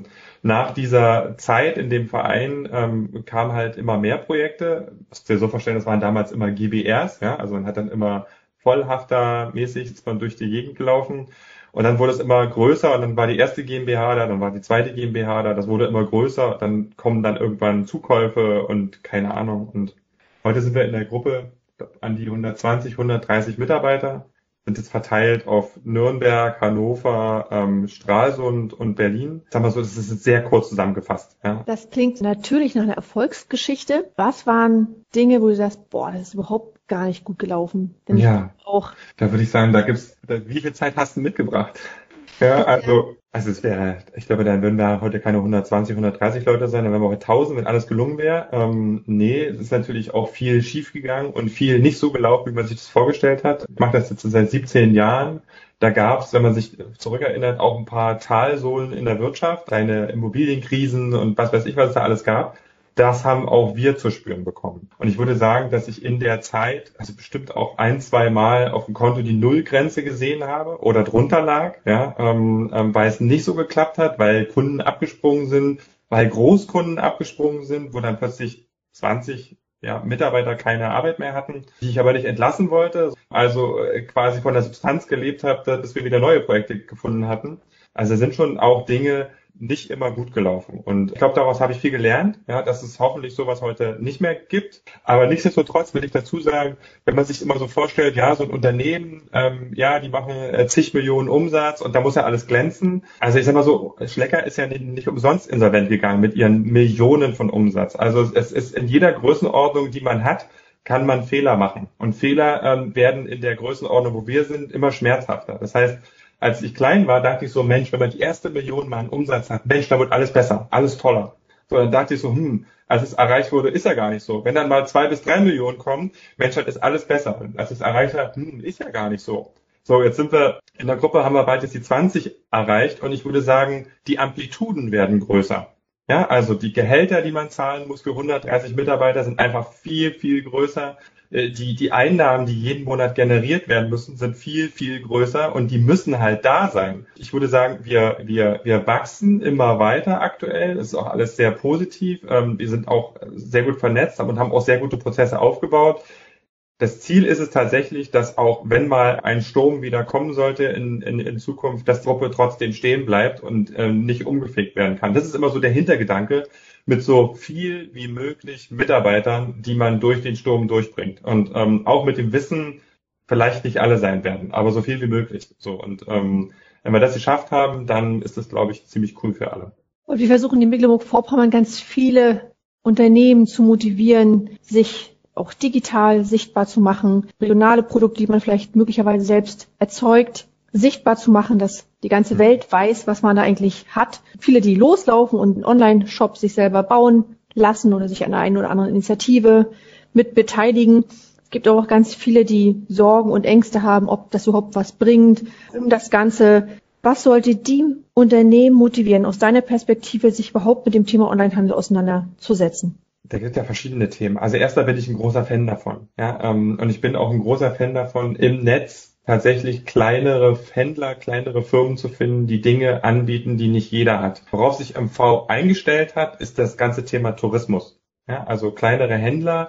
nach dieser Zeit in dem Verein kamen halt immer mehr Projekte. Das musst du dir so vorstellen, das waren damals immer GBRs, ja, also man hat dann immer vollhaftermäßig ist man durch die Gegend gelaufen. Und dann wurde es immer größer und dann war die erste GmbH da, dann war die zweite GmbH da, das wurde immer größer, dann kommen dann irgendwann Zukäufe und keine Ahnung. Und heute sind wir in der Gruppe an die 120, 130 Mitarbeiter, sind jetzt verteilt auf Nürnberg, Hannover, Stralsund und Berlin. Sagen wir so, das ist jetzt sehr kurz zusammengefasst. Ja. Das klingt natürlich nach einer Erfolgsgeschichte. Was waren Dinge, wo du sagst, boah, das ist überhaupt gar nicht gut gelaufen? Denn Ja, auch da würde ich sagen, wie viel Zeit hast du mitgebracht? Ja, also es wäre, ich glaube, dann würden wir heute keine 120, 130 Leute sein, dann wären wir heute 1000, wenn alles gelungen wäre. Nee, es ist natürlich auch viel schiefgegangen und viel nicht so gelaufen, wie man sich das vorgestellt hat. Ich mache das jetzt seit 17 Jahren. Da gab es, wenn man sich zurückerinnert, auch ein paar Talsohlen in der Wirtschaft, kleine Immobilienkrisen und was weiß ich, was es da alles gab. Das haben auch wir zu spüren bekommen. Und ich würde sagen, dass ich in der Zeit, also bestimmt auch 1, 2 Mal auf dem Konto die Nullgrenze gesehen habe oder drunter lag, ja, weil es nicht so geklappt hat, weil Kunden abgesprungen sind, weil Großkunden abgesprungen sind, wo dann plötzlich 20 Mitarbeiter keine Arbeit mehr hatten, die ich aber nicht entlassen wollte. Also quasi von der Substanz gelebt habe, bis wir wieder neue Projekte gefunden hatten. Also sind schon auch Dinge nicht immer gut gelaufen. Und ich glaube, daraus habe ich viel gelernt, ja, dass es hoffentlich sowas heute nicht mehr gibt. Aber nichtsdestotrotz will ich dazu sagen, wenn man sich immer so vorstellt, ja, so ein Unternehmen, die machen zig Millionen Umsatz und da muss ja alles glänzen. Also ich sag mal so, Schlecker ist ja nicht umsonst insolvent gegangen mit ihren Millionen von Umsatz. Also es ist in jeder Größenordnung, die man hat, kann man Fehler machen. Und Fehler werden in der Größenordnung, wo wir sind, immer schmerzhafter. Das heißt, als ich klein war, dachte ich so, Mensch, wenn man die erste Million mal einen Umsatz hat, Mensch, da wird alles besser, alles toller. So, dann dachte ich so, als es erreicht wurde, ist ja gar nicht so. Wenn dann mal 2 bis 3 Millionen kommen, Mensch, dann ist alles besser. Und als es erreicht hat, ist ja gar nicht so. So, jetzt sind wir in der Gruppe, haben wir bald jetzt die 20 erreicht und ich würde sagen, die Amplituden werden größer. Ja, also die Gehälter, die man zahlen muss für 130 Mitarbeiter, sind einfach viel, viel größer. Die Einnahmen, die jeden Monat generiert werden müssen, sind viel, viel größer und die müssen halt da sein. Ich würde sagen, wir wachsen immer weiter aktuell. Das ist auch alles sehr positiv. Wir sind auch sehr gut vernetzt und haben auch sehr gute Prozesse aufgebaut. Das Ziel ist es tatsächlich, dass auch wenn mal ein Sturm wieder kommen sollte in Zukunft, dass die Gruppe trotzdem stehen bleibt und nicht umgefegt werden kann. Das ist immer so der Hintergedanke, mit so viel wie möglich Mitarbeitern, die man durch den Sturm durchbringt. Und auch mit dem Wissen, vielleicht nicht alle sein werden, aber so viel wie möglich. So, und wenn wir das geschafft haben, dann ist das, glaube ich, ziemlich cool für alle. Und wir versuchen in Mecklenburg-Vorpommern ganz viele Unternehmen zu motivieren, sich auch digital sichtbar zu machen, regionale Produkte, die man vielleicht möglicherweise selbst erzeugt, sichtbar zu machen, dass die ganze Welt weiß, was man da eigentlich hat. Viele, die loslaufen und einen Online-Shop sich selber bauen lassen oder sich an einer oder anderen Initiative mit beteiligen. Es gibt auch ganz viele, die Sorgen und Ängste haben, ob das überhaupt was bringt. Um das Ganze, was sollte die Unternehmen motivieren, aus deiner Perspektive, sich überhaupt mit dem Thema Onlinehandel auseinanderzusetzen? Da gibt es ja verschiedene Themen. Also erstmal bin ich ein großer Fan davon. Ja, und ich bin auch ein großer Fan davon, im Netz tatsächlich kleinere Händler, kleinere Firmen zu finden, die Dinge anbieten, die nicht jeder hat. Worauf sich MV eingestellt hat, ist das ganze Thema Tourismus. Ja, also kleinere Händler,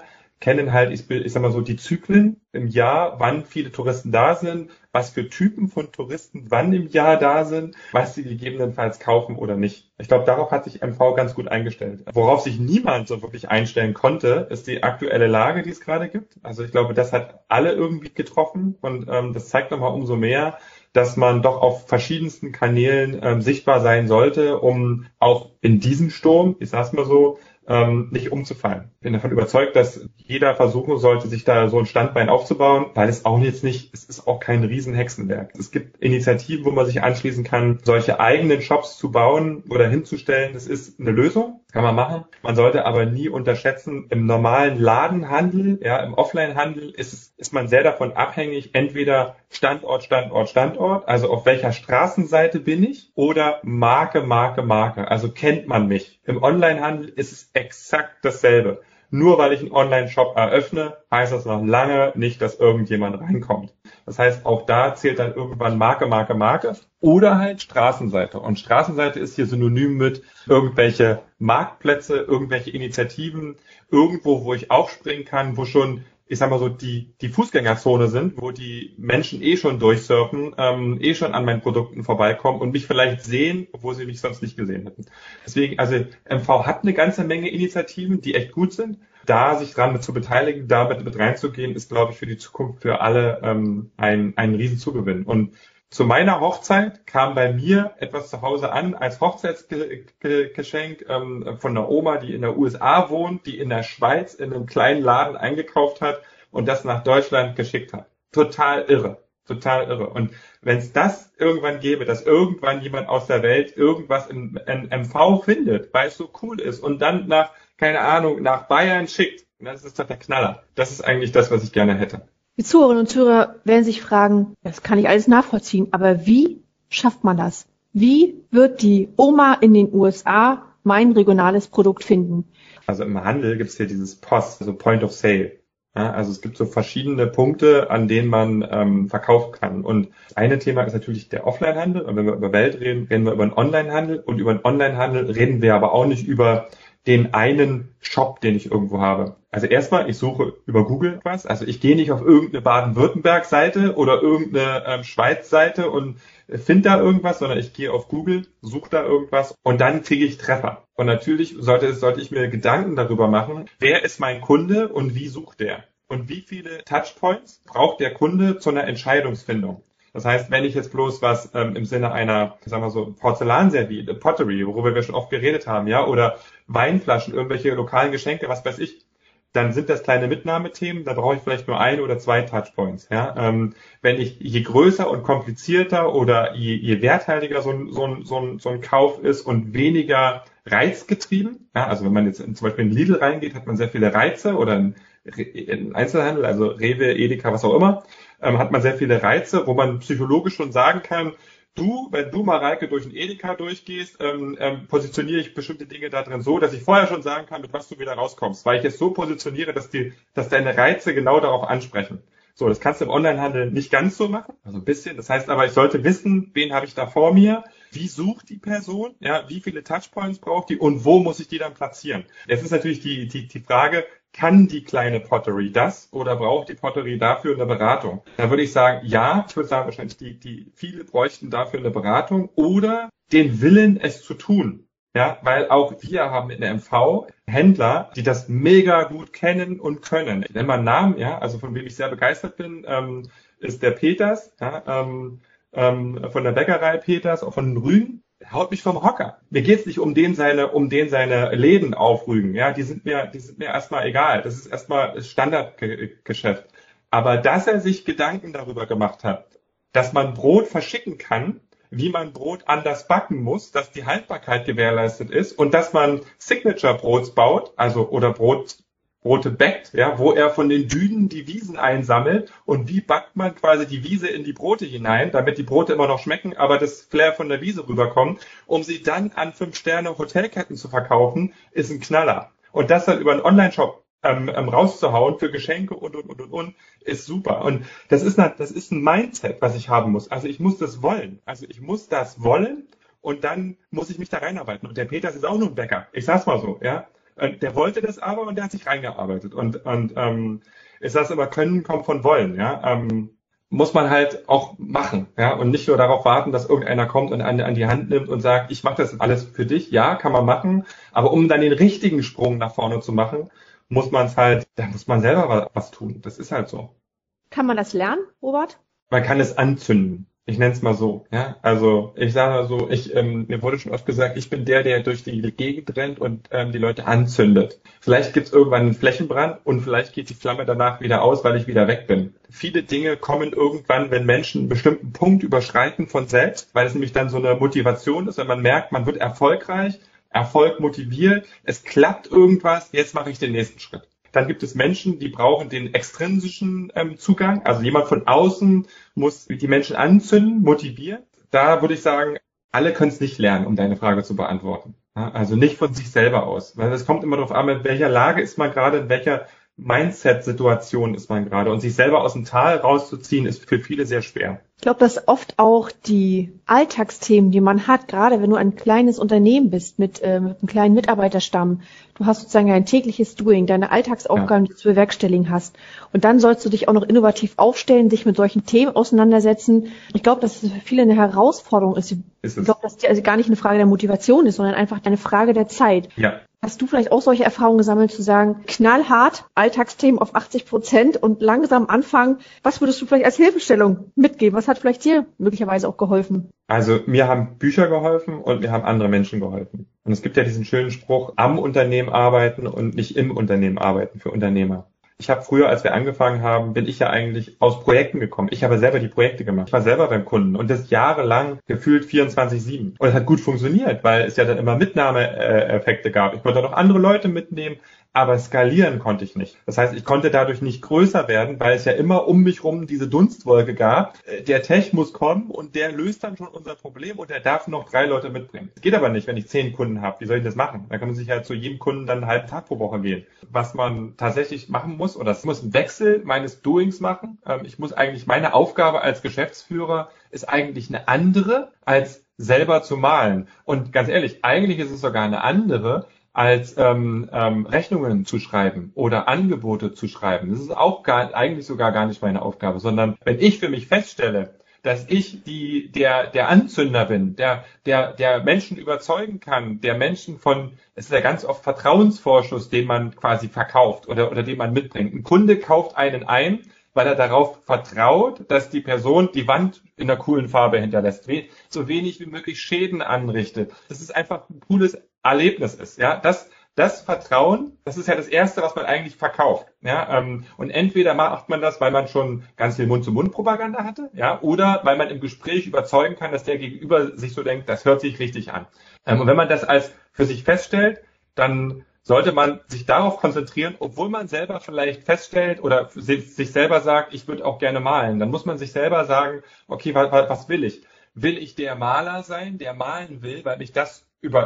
kennen halt, ich sag mal so, die Zyklen im Jahr, wann viele Touristen da sind, was für Typen von Touristen wann im Jahr da sind, was sie gegebenenfalls kaufen oder nicht. Ich glaube, darauf hat sich MV ganz gut eingestellt. Worauf sich niemand so wirklich einstellen konnte, ist die aktuelle Lage, die es gerade gibt. Also ich glaube, das hat alle irgendwie getroffen und das zeigt nochmal umso mehr, dass man doch auf verschiedensten Kanälen sichtbar sein sollte, um auch in diesem Sturm, ich sag's mal so, nicht umzufallen. Bin davon überzeugt, dass jeder versuchen sollte, sich da so ein Standbein aufzubauen, weil es ist auch kein Riesenhexenwerk. Es gibt Initiativen, wo man sich anschließen kann, solche eigenen Shops zu bauen oder hinzustellen. Das ist eine Lösung, kann man machen. Man sollte aber nie unterschätzen, im normalen Ladenhandel, ja, im Offline-Handel ist man sehr davon abhängig, entweder Standort, also auf welcher Straßenseite bin ich oder Marke. Also kennt man mich. Im Onlinehandel ist es exakt dasselbe. Nur weil ich einen Online-Shop eröffne, heißt das noch lange nicht, dass irgendjemand reinkommt. Das heißt, auch da zählt dann irgendwann Marke oder halt Straßenseite. Und Straßenseite ist hier synonym mit irgendwelche Marktplätze, irgendwelche Initiativen, irgendwo, wo ich aufspringen kann, wo schon, ich sag mal so, die Fußgängerzone sind, wo die Menschen schon durchsurfen, schon an meinen Produkten vorbeikommen und mich vielleicht sehen, obwohl sie mich sonst nicht gesehen hätten. Deswegen, also MV hat eine ganze Menge Initiativen, die echt gut sind. Da sich dran zu beteiligen, damit mit reinzugehen, ist, glaube ich, für die Zukunft für alle ein Riesenzugewinn. Und zu meiner Hochzeit kam bei mir etwas zu Hause an als Hochzeitsgeschenk von einer Oma, die in der USA wohnt, die in der Schweiz in einem kleinen Laden eingekauft hat und das nach Deutschland geschickt hat. Total irre. Und wenn es das irgendwann gäbe, dass irgendwann jemand aus der Welt irgendwas in MV findet, weil es so cool ist und dann nach Bayern schickt, das ist doch der Knaller. Das ist eigentlich das, was ich gerne hätte. Die Zuhörerinnen und Zuhörer werden sich fragen, das kann ich alles nachvollziehen, aber wie schafft man das? Wie wird die Oma in den USA mein regionales Produkt finden? Also im Handel gibt es hier dieses POS, also Point of Sale. Ja, also es gibt so verschiedene Punkte, an denen man verkaufen kann. Und das eine Thema ist natürlich der Offline-Handel. Und wenn wir über Welt reden, reden wir über den Online-Handel. Und über den Online-Handel reden wir aber auch nicht über den einen Shop, den ich irgendwo habe. Also erstmal, ich suche über Google was. Also ich gehe nicht auf irgendeine Baden-Württemberg-Seite oder irgendeine Schweiz-Seite und finde da irgendwas, sondern ich gehe auf Google, suche da irgendwas und dann kriege ich Treffer. Und natürlich sollte ich mir Gedanken darüber machen, wer ist mein Kunde und wie sucht der? Und wie viele Touchpoints braucht der Kunde zu einer Entscheidungsfindung? Das heißt, wenn ich jetzt bloß was im Sinne einer, sagen wir so, Porzellanservice, Pottery, worüber wir schon oft geredet haben, ja, oder Weinflaschen, irgendwelche lokalen Geschenke, was weiß ich, dann sind das kleine Mitnahmethemen, da brauche ich vielleicht nur 1 oder 2 Touchpoints. Ja? Wenn ich je größer und komplizierter oder je werthaltiger so ein Kauf ist und weniger reizgetrieben, ja, also wenn man jetzt zum Beispiel in Lidl reingeht, hat man sehr viele Reize oder in Einzelhandel, also Rewe, Edeka, was auch immer, hat man sehr viele Reize, wo man psychologisch schon sagen kann, wenn du, Mareike, durch den Edeka durchgehst, positioniere ich bestimmte Dinge da drin so, dass ich vorher schon sagen kann, mit was du wieder rauskommst, weil ich es so positioniere, dass deine Reize genau darauf ansprechen. So, das kannst du im Onlinehandel nicht ganz so machen, also ein bisschen. Das heißt aber, ich sollte wissen, wen habe ich da vor mir, wie sucht die Person, ja, wie viele Touchpoints braucht die und wo muss ich die dann platzieren? Jetzt ist natürlich die Frage, kann die kleine Pottery das oder braucht die Pottery dafür eine Beratung? Da würde ich sagen, ja, ich würde sagen, wahrscheinlich viele bräuchten dafür eine Beratung oder den Willen, es zu tun. Ja, weil auch wir haben in der MV Händler, die das mega gut kennen und können. Ich nenne mal einen Namen, ja, also von wem ich sehr begeistert bin, ist der Peters, ja, von der Bäckerei Peters, auch von den Rügen. Der haut mich vom Hocker. Mir geht's nicht um den seine Läden aufrügen, ja, die sind mir erstmal egal. Das ist erstmal das Standardgeschäft. Aber dass er sich Gedanken darüber gemacht hat, dass man Brot verschicken kann, wie man Brot anders backen muss, dass die Haltbarkeit gewährleistet ist und dass man Signature-Brots baut, also oder Brote backt, ja, wo er von den Dünen die Wiesen einsammelt und wie backt man quasi die Wiese in die Brote hinein, damit die Brote immer noch schmecken, aber das Flair von der Wiese rüberkommt, um sie dann an 5-Sterne-Hotelketten zu verkaufen, ist ein Knaller. Und das dann über einen Online-Shop rauszuhauen für Geschenke und, ist super. Und das ist ein Mindset, was ich haben muss. Also ich muss das wollen. Und dann muss ich mich da reinarbeiten. Und der Peters ist auch nur ein Bäcker. Ich sag's mal so, ja. Der wollte das aber und der hat sich reingearbeitet. Und ich sage immer, Können kommt von Wollen, ja. Muss man halt auch machen, ja, und nicht nur darauf warten, dass irgendeiner kommt und an die Hand nimmt und sagt, ich mache das alles für dich. Ja, kann man machen, aber um dann den richtigen Sprung nach vorne zu machen, da muss man selber was tun. Das ist halt so. Kann man das lernen, Robert? Man kann es anzünden. Ich nenne es mal so, ja. Also ich sage mal so, mir wurde schon oft gesagt, ich bin der durch die Gegend rennt und die Leute anzündet. Vielleicht gibt es irgendwann einen Flächenbrand und vielleicht geht die Flamme danach wieder aus, weil ich wieder weg bin. Viele Dinge kommen irgendwann, wenn Menschen einen bestimmten Punkt überschreiten von selbst, weil es nämlich dann so eine Motivation ist, wenn man merkt, man wird erfolgreich, Erfolg motiviert, es klappt irgendwas, jetzt mache ich den nächsten Schritt. Dann gibt es Menschen, die brauchen den extrinsischen Zugang. Also jemand von außen muss die Menschen anzünden, motivieren. Da würde ich sagen, alle können es nicht lernen, um deine Frage zu beantworten. Ja, also nicht von sich selber aus. Weil es kommt immer darauf an, in welcher Lage ist man gerade, in welcher Mindset-Situation ist man gerade. Und sich selber aus dem Tal rauszuziehen, ist für viele sehr schwer. Ich glaube, dass oft auch die Alltagsthemen, die man hat, gerade wenn du ein kleines Unternehmen bist mit einem kleinen Mitarbeiterstamm, du hast sozusagen ein tägliches Doing, deine Alltagsaufgaben, die du zu bewerkstelligen hast. Und dann sollst du dich auch noch innovativ aufstellen, dich mit solchen Themen auseinandersetzen. Ich glaube, dass es für viele eine Herausforderung ist. Ich glaube, dass die also gar nicht eine Frage der Motivation ist, sondern einfach eine Frage der Zeit. Ja. Hast du vielleicht auch solche Erfahrungen gesammelt, zu sagen, knallhart, Alltagsthemen auf 80% und langsam anfangen? Was würdest du vielleicht als Hilfestellung mitgeben? Was hat vielleicht dir möglicherweise auch geholfen? Also mir haben Bücher geholfen und mir haben andere Menschen geholfen. Und es gibt ja diesen schönen Spruch, am Unternehmen arbeiten und nicht im Unternehmen arbeiten für Unternehmer. Ich habe früher, als wir angefangen haben, bin ich ja eigentlich aus Projekten gekommen. Ich habe selber die Projekte gemacht. Ich war selber beim Kunden und das jahrelang gefühlt 24/7. Und es hat gut funktioniert, weil es ja dann immer Mitnahmeeffekte gab. Ich konnte noch andere Leute mitnehmen, aber skalieren konnte ich nicht. Das heißt, ich konnte dadurch nicht größer werden, weil es ja immer um mich rum diese Dunstwolke gab. Der Tech muss kommen und der löst dann schon unser Problem und der darf noch 3 Leute mitbringen. Das geht aber nicht, wenn ich 10 Kunden habe. Wie soll ich das machen? Da kann man sich ja zu jedem Kunden dann einen halben Tag pro Woche gehen. Was man tatsächlich machen muss, oder es muss einen Wechsel meines Doings machen. Ich muss eigentlich, meine Aufgabe als Geschäftsführer ist eigentlich eine andere, als selber zu malen. Und ganz ehrlich, eigentlich ist es sogar eine andere, als Rechnungen zu schreiben oder Angebote zu schreiben. Das ist auch eigentlich sogar gar nicht meine Aufgabe, sondern wenn ich für mich feststelle, dass ich der Anzünder bin, der Menschen überzeugen kann, der Menschen es ist ja ganz oft Vertrauensvorschuss, den man quasi verkauft oder den man mitbringt. Ein Kunde kauft einen ein, weil er darauf vertraut, dass die Person die Wand in einer coolen Farbe hinterlässt, so wenig wie möglich Schäden anrichtet. Das ist einfach ein cooles Erlebnis ist, ja. Das Vertrauen, das ist ja das Erste, was man eigentlich verkauft, ja. Und entweder macht man das, weil man schon ganz viel Mund-zu-Mund-Propaganda hatte, ja, oder weil man im Gespräch überzeugen kann, dass der Gegenüber sich so denkt, das hört sich richtig an. Und wenn man das als für sich feststellt, dann sollte man sich darauf konzentrieren, obwohl man selber vielleicht feststellt oder sich selber sagt, ich würde auch gerne malen. Dann muss man sich selber sagen, okay, was will ich? Will ich der Maler sein, der malen will, weil mich das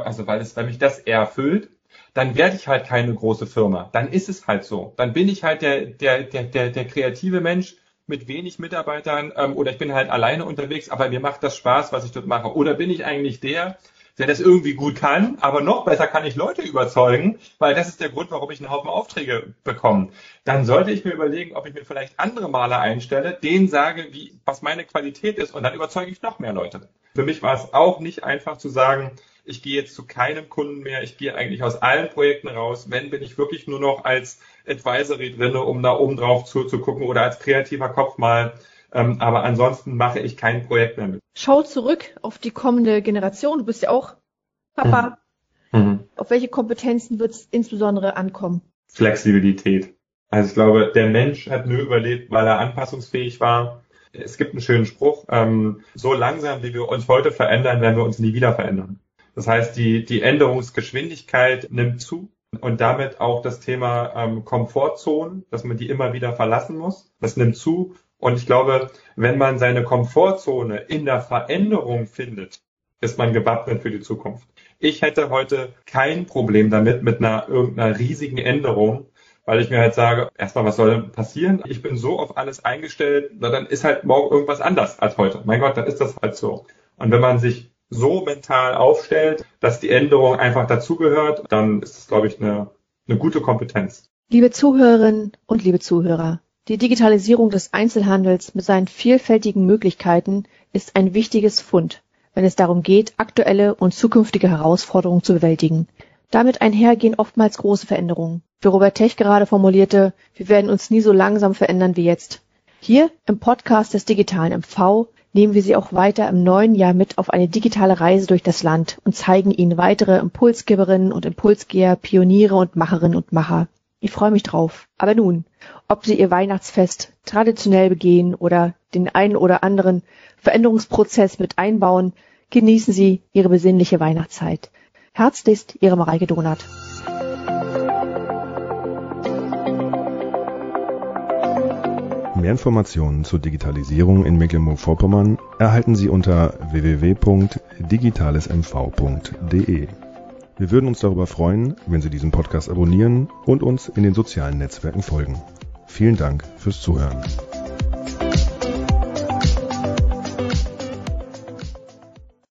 erfüllt? Dann werde ich halt keine große Firma. Dann ist es halt so. Dann bin ich halt der kreative Mensch mit wenig Mitarbeitern oder ich bin halt alleine unterwegs, aber mir macht das Spaß, was ich dort mache. Oder bin ich eigentlich der das irgendwie gut kann, aber noch besser kann ich Leute überzeugen, weil das ist der Grund, warum ich einen Haufen Aufträge bekomme. Dann sollte ich mir überlegen, ob ich mir vielleicht andere Maler einstelle, denen sage, was meine Qualität ist und dann überzeuge ich noch mehr Leute. Für mich war es auch nicht einfach zu sagen, ich gehe jetzt zu keinem Kunden mehr, ich gehe eigentlich aus allen Projekten raus. Wenn, bin ich wirklich nur noch als Advisory drinne, um da oben drauf zu gucken oder als kreativer Kopf mal. Aber ansonsten mache ich kein Projekt mehr mit. Schau zurück auf die kommende Generation. Du bist ja auch Papa. Mhm. Auf welche Kompetenzen wird es insbesondere ankommen? Flexibilität. Also ich glaube, der Mensch hat nur überlebt, weil er anpassungsfähig war. Es gibt einen schönen Spruch, so langsam, wie wir uns heute verändern, werden wir uns nie wieder verändern. Das heißt, die Änderungsgeschwindigkeit nimmt zu und damit auch das Thema Komfortzonen, dass man die immer wieder verlassen muss. Das nimmt zu. Und ich glaube, wenn man seine Komfortzone in der Veränderung findet, ist man gewappnet für die Zukunft. Ich hätte heute kein Problem damit, mit irgendeiner riesigen Änderung, weil ich mir halt sage, erstmal, was soll denn passieren? Ich bin so auf alles eingestellt, dann ist halt morgen irgendwas anders als heute. Mein Gott, dann ist das halt so. Und wenn man sich so mental aufstellt, dass die Änderung einfach dazugehört, dann ist es, glaube ich, eine gute Kompetenz. Liebe Zuhörerinnen und liebe Zuhörer, die Digitalisierung des Einzelhandels mit seinen vielfältigen Möglichkeiten ist ein wichtiges Fund, wenn es darum geht, aktuelle und zukünftige Herausforderungen zu bewältigen. Damit einhergehen oftmals große Veränderungen. Wie Robert Tech gerade formulierte, wir werden uns nie so langsam verändern wie jetzt. Hier im Podcast des digitalen MV nehmen wir Sie auch weiter im neuen Jahr mit auf eine digitale Reise durch das Land und zeigen Ihnen weitere Impulsgeberinnen und Impulsgeber, Pioniere und Macherinnen und Macher. Ich freue mich drauf. Aber nun, ob Sie Ihr Weihnachtsfest traditionell begehen oder den einen oder anderen Veränderungsprozess mit einbauen, genießen Sie Ihre besinnliche Weihnachtszeit. Herzlichst, Ihre Mareike Donath. Mehr Informationen zur Digitalisierung in Mecklenburg-Vorpommern erhalten Sie unter www.digitalesmv.de. Wir würden uns darüber freuen, wenn Sie diesen Podcast abonnieren und uns in den sozialen Netzwerken folgen. Vielen Dank fürs Zuhören.